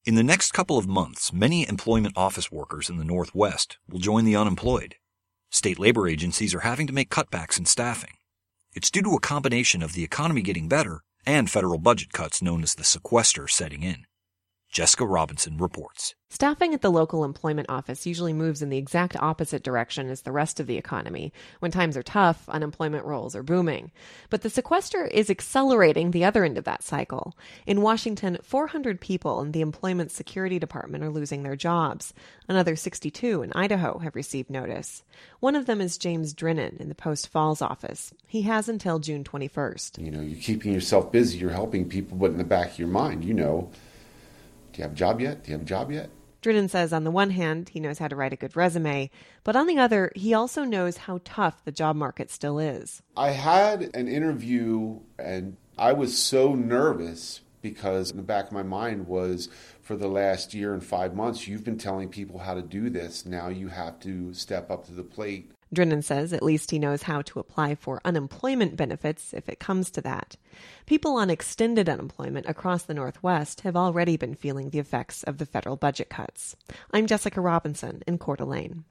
In the next couple of months, many employment office workers in the Northwest will join the unemployed. State labor agencies are having to make cutbacks in staffing. It's due to a combination of the economy getting better and federal budget cuts known as the sequester setting in. Jessica Robinson reports. Staffing at the local employment office usually moves in the exact opposite direction as the rest of the economy. When times are tough, unemployment rolls are booming. But the sequester is accelerating the other end of that cycle. In Washington, 400 people in the Employment Security Department are losing their jobs. Another 62 in Idaho have received notice. One of them is James Drinnan in the Post Falls office. He has until June 21st. You're keeping yourself busy, you're helping people, but in the back of your mind, do you have a job yet? Do you have a job yet? Drinnan says on the one hand, he knows how to write a good resume, but on the other, he also knows how tough the job market still is. I had an interview and I was so nervous because in the back of my mind was, for the last year and 5 months, you've been telling people how to do this. Now you have to step up to the plate. Drinnan says at least he knows how to apply for unemployment benefits if it comes to that. People on extended unemployment across the Northwest have already been feeling the effects of the federal budget cuts. I'm Jessica Robinson in Coeur d'Alene.